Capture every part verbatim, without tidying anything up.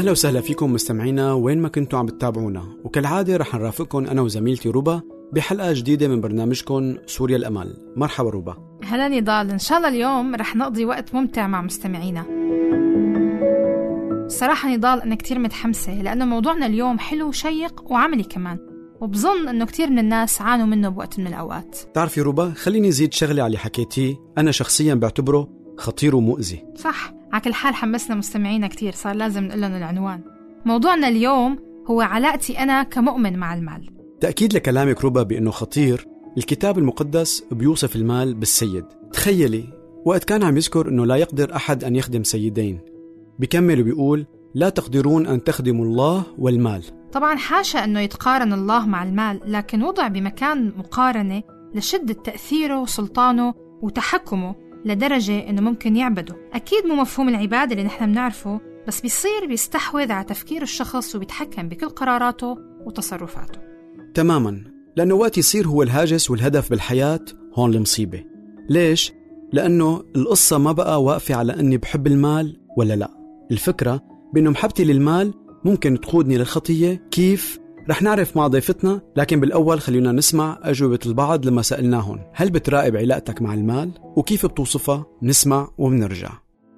أهلا وسهلا فيكم مستمعينا وين ما كنتوا عم بتتابعونا، وكالعادة رح نرافقكم أنا وزميلتي روبا بحلقة جديدة من برنامجكم سوريا الأمل. مرحبا روبا. هلا نضال، إن شاء الله اليوم رح نقضي وقت ممتع مع مستمعينا. الصراحة نضال أنا كتير متحمسة لأنه موضوعنا اليوم حلو وشيق وعملي كمان، وبظن أنه كتير من الناس عانوا منه بوقت من الأوقات. تعرفي روبا، خليني زيد شغلة على اللي حكيتيه، أنا شخصيا بعتبره خطير ومؤذي. صح، على كل حال حمسنا مستمعينا كتير، صار لازم نقول لهم العنوان. موضوعنا اليوم هو علاقتي أنا كمؤمن مع المال. تأكيد لكلامك روبا بأنه خطير، الكتاب المقدس بيوصف المال بالسيد. تخيلي وقت كان عم يذكر أنه لا يقدر أحد أن يخدم سيدين، بيكمل وبيقول لا تقدرون أن تخدموا الله والمال. طبعا حاشا أنه يتقارن الله مع المال، لكن وضع بمكان مقارنة لشدة تأثيره وسلطانه وتحكمه لدرجة أنه ممكن يعبده. أكيد مو مفهوم العبادة اللي نحن بنعرفه، بس بيصير بيستحوذ على تفكير الشخص وبيتحكم بكل قراراته وتصرفاته. تماما، لأنه وقت يصير هو الهاجس والهدف بالحياة، هون المصيبة. ليش؟ لأنه القصة ما بقى واقفة على أني بحب المال ولا لا. الفكرة بأنه محبتي للمال ممكن تقودني للخطية. كيف؟ رح نعرف مع ضيفتنا، لكن بالأول خلينا نسمع أجوبة البعض لما سألناهم هل بتراقب علاقتك مع المال وكيف بتوصفها؟ نسمع وبنرجع.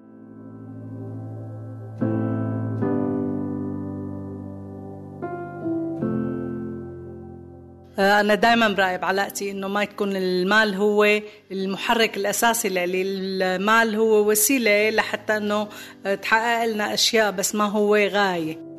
أنا دايما براقب علاقتي إنه ما يكون المال هو المحرك الأساسي لي. المال هو وسيلة لحتى إنه تحقق لنا أشياء، بس ما هو غاية.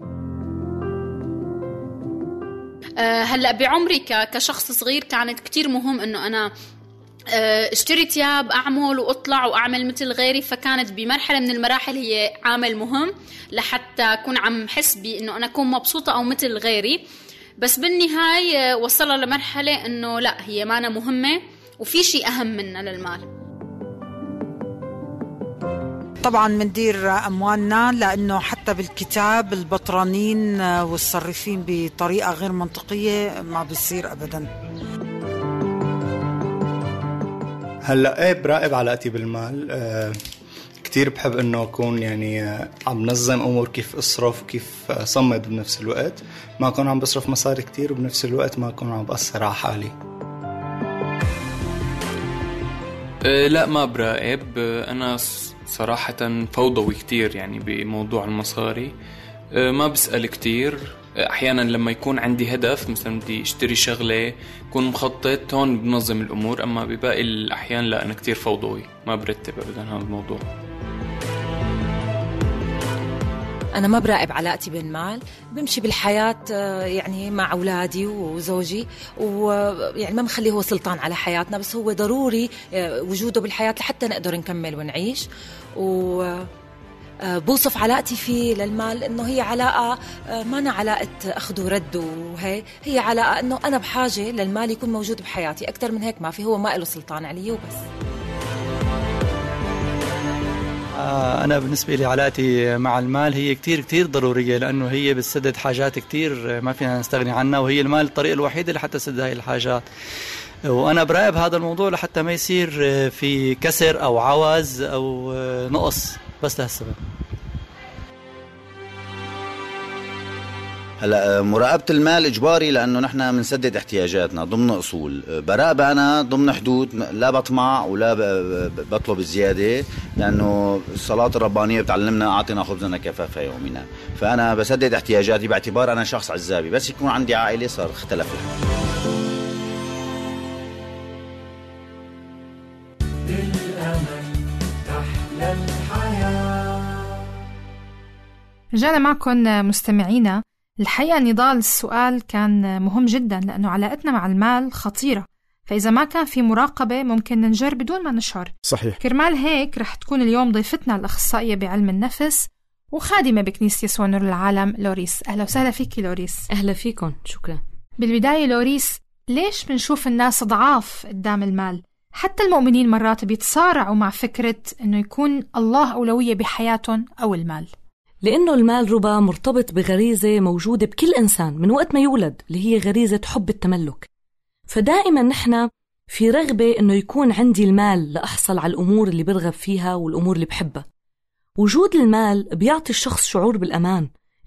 هلأ بعمري كشخص صغير كانت كتير مهم إنه أنا اشتري تياب أعمل وأطلع وأعمل مثل غيري، فكانت بمرحلة من المراحل هي عامل مهم لحتى أكون عم حس بإنه أنا أكون مبسوطة أو مثل غيري. بس بالنهاية وصلنا لمرحلة إنه لا، هي مانا مهمة وفي شيء أهم منها للمال. طبعا مندير أموالنا، لأنه حتى بالكتاب البطرانين والصرفين بطريقة غير منطقية ما بيصير أبدا. هلأ ايه براقب علاقتي بالمال. أه كتير بحب انه اكون يعني عم نظم امور، كيف اصرف وكيف اصمد بنفس الوقت، ما اكون عم بصرف مصاري كتير وبنفس الوقت ما اكون عم بأثر على حالي. أه لا ما براقب، انا صراحة فوضوي كتير يعني بموضوع المصاري. أه ما بسأل كتير. احيانا لما يكون عندي هدف، مثلا بدي اشتري شغلة كون مخطط، هون بنظم الامور، اما بباقي الاحيان لا، انا كتير فوضوي ما برتب ابدا هذا الموضوع. أنا ما براقب علاقتي بالمال، بمشي بالحياة يعني مع أولادي وزوجي، ويعني ما مخليه هو سلطان على حياتنا، بس هو ضروري وجوده بالحياة لحتى نقدر نكمل ونعيش. و بوصف علاقتي فيه للمال إنه هي علاقة ما أنا علاقة أخذ ورد، وهي هي علاقة إنه أنا بحاجة للمال يكون موجود بحياتي، أكتر من هيك ما في، هو ما له سلطان علي وبس. أنا بالنسبة لي علاقتي مع المال هي كتير كتير ضرورية، لأنه هي بتسدد حاجات كتير ما فينا نستغني عنها، وهي المال الطريقة الوحيدة لحتى تسدد هاي الحاجات. وأنا براقب هذا الموضوع لحتى ما يصير في كسر أو عوز أو نقص، بس لهالسبب. هلا مراقبة المال إجباري، لأنه نحن بنسدد احتياجاتنا ضمن أصول. براقب أنا ضمن حدود، لا بطمع ولا بطلب زيادة، لأنه الصلاة الربانية بتعلمنا أعطنا خبزنا كفافة يومنا. فأنا بسدد احتياجاتي باعتبار أنا شخص عزابي، بس يكون عندي عائلة صار اختلف الحال. رجعنا معكم مستمعينا. الحقيقة نضال السؤال كان مهم جدا، لأنه علاقتنا مع المال خطيرة، فإذا ما كان في مراقبة ممكن ننجر بدون ما نشعر. صحيح. كرمال هيك رح تكون اليوم ضيفتنا الأخصائية بعلم النفس وخادمة بكنيسة يسوع نور العالم، لوريس. أهلا وسهلا فيكي لوريس. أهلا فيكم، شكرا. بالبداية لوريس، ليش بنشوف الناس ضعاف قدام المال؟ حتى المؤمنين مرات بيتصارعوا مع فكرة إنه يكون الله أولوية بحياتهم أو المال. لأنه المال ربا مرتبط بغريزة موجودة بكل إنسان من وقت ما يولد، اللي هي غريزة حب التملك. فدائما نحن في رغبة إنه يكون عندي المال لأحصل على الأمور اللي برغب فيها والأمور اللي بحبها. وجود المال بيعطي الشخص شعور بالأمان،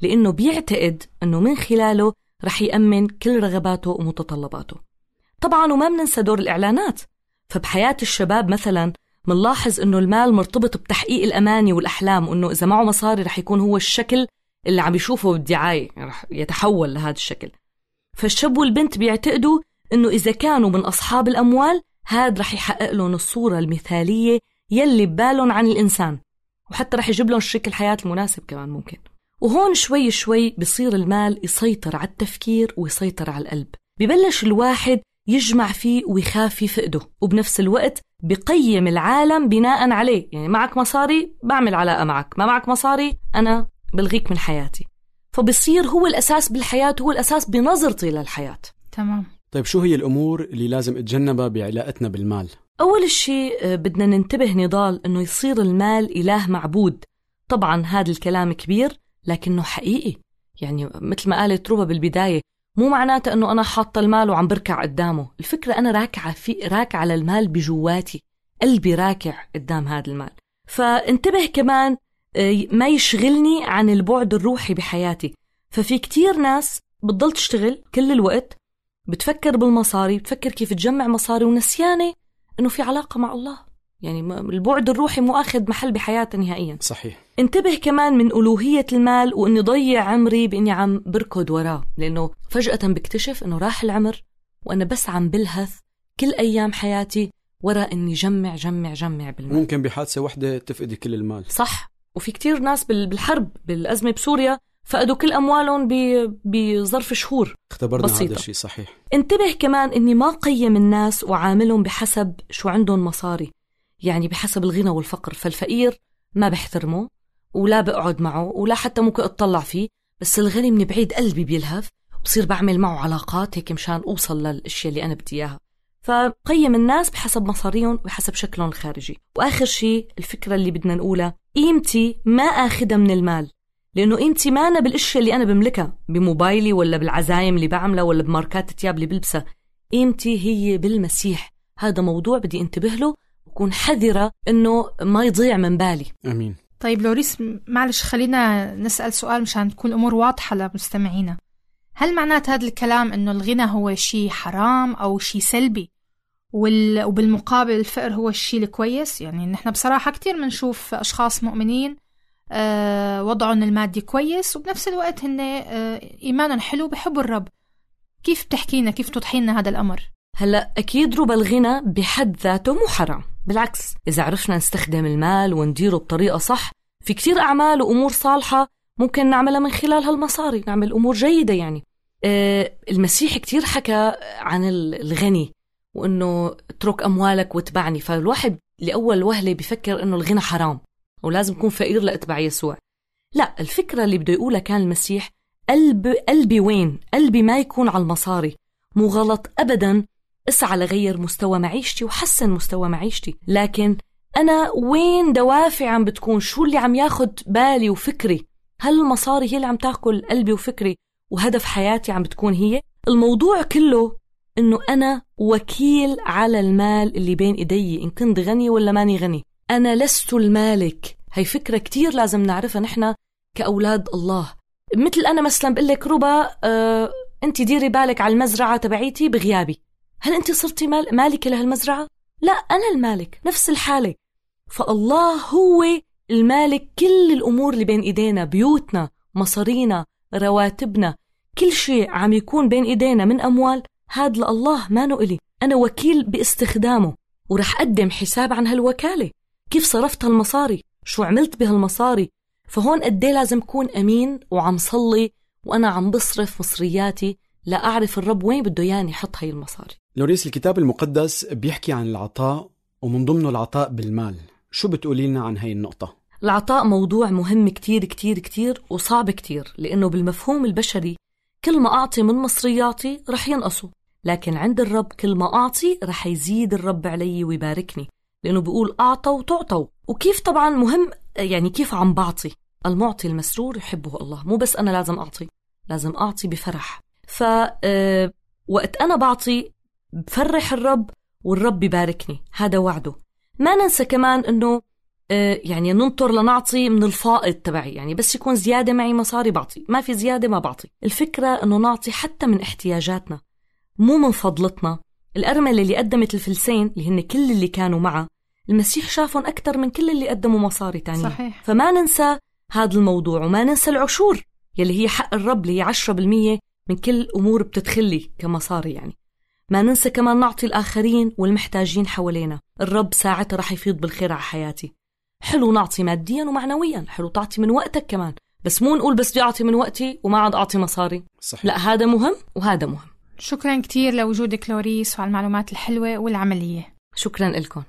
لأنه بيعتقد أنه من خلاله رح يأمن كل رغباته ومتطلباته. طبعا وما بننسى دور الإعلانات. فبحياة الشباب مثلا منلاحظ أنه المال مرتبط بتحقيق الأماني والأحلام، وأنه إذا معه مصاري رح يكون هو الشكل اللي عم يشوفه بالدعاية، رح يتحول لهذا الشكل. فالشاب والبنت بيعتقدوا أنه إذا كانوا من أصحاب الأموال هاد رح يحقق لهم الصورة المثالية يلي ببالهم عن الإنسان، وحتى رح يجيب لهم شريك الحياة المناسب كمان ممكن. وهون شوي شوي بصير المال يسيطر على التفكير ويسيطر على القلب، ببلش الواحد يجمع فيه ويخاف يفقده، وبنفس الوقت بقيم العالم بناء عليه. يعني معك مصاري بعمل علاقة معك، ما معك مصاري أنا بلغيك من حياتي. فبصير هو الأساس بالحياة، هو الأساس بنظرتي للحياة. تمام. طيب شو هي الأمور اللي لازم اتجنبها بعلاقتنا بالمال؟ أول شيء بدنا ننتبه نضال أنه يصير المال إله معبود. طبعا هذا الكلام كبير لكنه حقيقي. يعني مثل ما قالت روبا بالبداية، مو معناته أنه أنا حاطة المال وعم بركع قدامه. الفكرة أنا راكعة في راكعة للمال بجواتي، قلبي راكع قدام هذا المال. فانتبه كمان ما يشغلني عن البعد الروحي بحياتي. ففي كتير ناس بتضل تشتغل كل الوقت، بتفكر بالمصاري، بتفكر كيف تجمع مصاري، ونسيانة أنه في علاقة مع الله. يعني البعد الروحي مو أخذ محل بحياتي نهائيا. صحيح. انتبه كمان من ألوهية المال، وإني ضيع عمري بإني عم بركض وراه، لأنه فجأة بكتشف إنه راح العمر وأنا بس عم بلهث كل أيام حياتي ورا إني جمع جمع جمع بالمال. ممكن بحادثة واحدة تفقدي كل المال. صح. وفي كتير ناس بالحرب بالأزمة بسوريا فقدوا كل أموالهم بظرف شهور. اختبرنا بسيطة. هذا الشيء. صحيح. انتبه كمان إني ما قيم الناس وعاملهم بحسب شو عندهم مصاري، يعني بحسب الغنى والفقر. فالفقير ما بحترمه ولا بقعد معه ولا حتى ممكن أطلع فيه، بس الغني من بعيد قلبي بيلهف وبصير بعمل معه علاقات هيك مشان أوصل للأشياء اللي أنا بدي إياها. فقيم الناس بحسب مصاريهم وبحسب شكلهم الخارجي. وآخر شيء الفكرة اللي بدنا نقولها، قيمتي ما آخدها من المال، لأنه قيمتي ما أنا بالأشياء اللي أنا بملكها، بموبايلي ولا بالعزايم اللي بعملها ولا بماركات التياب اللي بلبسها. قيمتي هي بالمسيح. هذا موضوع بدي انتبه له وكون حذرة إنه ما يضيع من بالي. أمين. طيب لوريس، معلش خلينا نسأل سؤال مشان تكون الأمور واضحة لمستمعينا. هل معنات هذا الكلام إنه الغنى هو شيء حرام أو شيء سلبي، وال... وبالمقابل الفقر هو الشيء الكويس؟ يعني نحن بصراحة كتير منشوف أشخاص مؤمنين أه وضعهم المادي كويس وبنفس الوقت هن أه إيمانهم حلو بحبوا الرب. كيف بتحكينا، كيف توضحينا هذا الأمر؟ هلأ أكيد ربا الغنى بحد ذاته مو حرام، بالعكس إذا عرفنا نستخدم المال ونديره بطريقة صح، في كتير أعمال وأمور صالحة ممكن نعملها من خلال هالمصاري، نعمل أمور جيدة. يعني أه المسيح كتير حكى عن الغني وإنه اترك أموالك واتبعني. فالواحد لأول وهلة بيفكر إنه الغنى حرام ولازم يكون فقير لأتبع يسوع. لا، الفكرة اللي بده يقولها كان المسيح، قلب قلبي وين؟ قلبي ما يكون على المصاري. مو غلط أبدا اسعى لغير مستوى معيشتي وحسن مستوى معيشتي، لكن أنا وين دوافع عم بتكون؟ شو اللي عم ياخد بالي وفكري؟ هل المصاري هي اللي عم تاكل قلبي وفكري وهدف حياتي عم بتكون هي؟ الموضوع كله إنه أنا وكيل على المال اللي بين إيدي، إن كنت غني ولا ماني غني. أنا لست المالك. هاي فكرة كتير لازم نعرفها نحن كأولاد الله. مثل أنا مثلا بقول لك روبا، آه، أنت ديري بالك على المزرعة تبعيتي بغيابي، هل أنت صرتي مال مالكة لهالمزرعة؟ لا، أنا المالك. نفس الحالة، فالله هو المالك. كل الأمور اللي بين إيدينا، بيوتنا، مصارينا، رواتبنا، كل شيء عم يكون بين إيدينا من أموال، هاد لله ما نقلي. أنا وكيل باستخدامه ورح أقدم حساب عن هالوكالة. كيف صرفت هالمصاري؟ شو عملت بهالمصاري؟ فهون قديه لازم أكون أمين وعم صلي وأنا عم بصرف مصرياتي لا أعرف الرب وين بده ياني حط هاي المصاري. لوريس، الكتاب المقدس بيحكي عن العطاء ومن ضمنه العطاء بالمال. شو بتقولي لنا عن هاي النقطة؟ العطاء موضوع مهم كتير كتير كتير وصعب كتير، لأنه بالمفهوم البشري كل ما أعطي من مصرياتي رح ينقصوا، لكن عند الرب كل ما أعطي رح يزيد الرب علي ويباركني، لأنه بيقول أعطوا وتعطوا. وكيف طبعا مهم، يعني كيف عم بعطي. المعطي المسرور يحبه الله. مو بس أنا لازم أعطي، لازم أعطي بفرح. فوقت أنا بعطي بفرح الرب والرب بيباركني، هذا وعده. ما ننسى كمان أنه يعني ننطر لنعطي من الفائض تبعي، يعني بس يكون زيادة معي مصاري بعطي، ما في زيادة ما بعطي. الفكرة أنه نعطي حتى من احتياجاتنا مو من فضلتنا. الأرملة اللي قدمت الفلسين اللي هن كل اللي كانوا معه، المسيح شافهم أكتر من كل اللي قدموا مصاري تانية. صحيح. فما ننسى هذا الموضوع، وما ننسى العشور يلي هي حق الرب اللي هي عشرة بالمية من كل أمور بتدخلي كمصاري. يعني ما ننسى كمان نعطي الآخرين والمحتاجين حوالينا. الرب ساعتها رح يفيض بالخير على حياتي. حلو نعطي ماديا ومعنويا، حلو تعطي من وقتك كمان، بس مو نقول بس بدي أعطي من وقتي وما عاد أعطي مصاري. صحيح. لا، هذا مهم وهذا مهم. شكرا كتير لوجودك لوريس وعلى المعلومات الحلوة والعملية. شكرا لكم.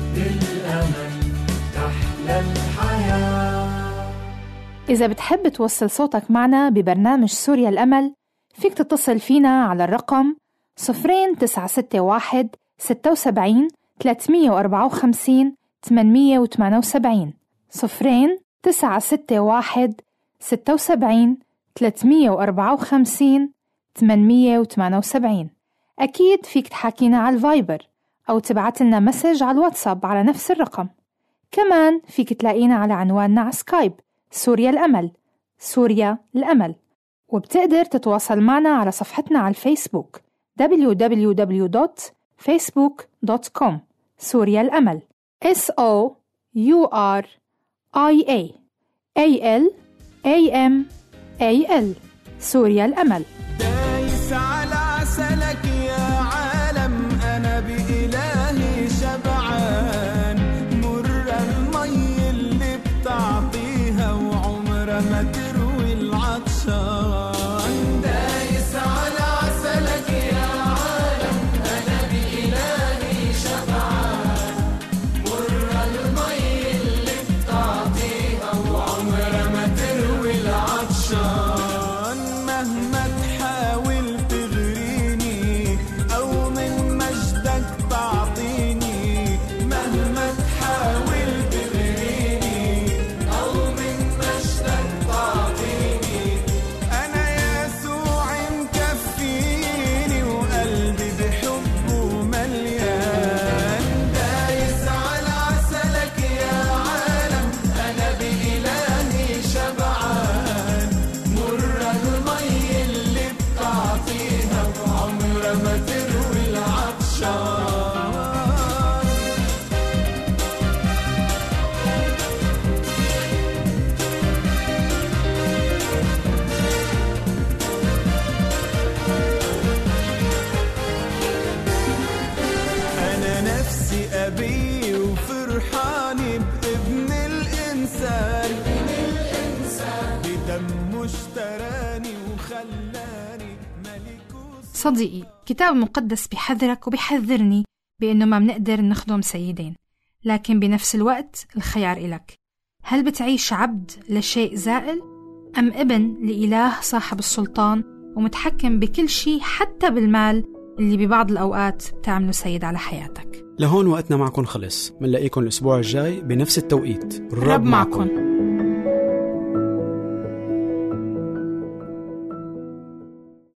بالأمل تحلى الحياة. إذا بتحب توصل صوتك معنا ببرنامج سوريا الأمل، فيك تتصل فينا على الرقم صفرين تسعة ستة واحد ستة وسبعين ثلاثمية وأربعة وخمسين ثمانمية وثمانية وسبعين صفرين تسعة ستة واحد ستة وسبعين ثلاثمية وأربعة وخمسين ثمانمية وثمانية وسبعين. أكيد فيك تحاكينا على الفايبر أو تبعت لنا مسج على الواتساب على نفس الرقم. كمان فيك تلاقينا على عنواننا على سكايب سوريا الأمل، سوريا الأمل. وبتقدر تتواصل معنا على صفحتنا على الفيسبوك دبليو دبليو دبليو دوت فيسبوك دوت كوم سوريا الأمل S O U R I A A L A M A L سوريا الأمل. دايس على عسلك يا عالم، أنا بإلهي شبعان، مر المي اللي بتعطيها وعمرها ما تروي العطشان. دايس على عسلك يا عالم، أنا بإلهي شبعان، مر المي اللي بتعطيها وعمرها ما تروي العطشان. صديقي، كتاب المقدس بيحذرك وبيحذرني بأنه ما بنقدر نخدم سيدين، لكن بنفس الوقت الخيار إلك. هل بتعيش عبد لشيء زائل أم ابن لإله صاحب السلطان ومتحكم بكل شيء حتى بالمال اللي ببعض الأوقات بتعمله سيد على حياتك؟ لهون وقتنا معكم خلص، منلاقيكم الأسبوع الجاي بنفس التوقيت. الرب معكم.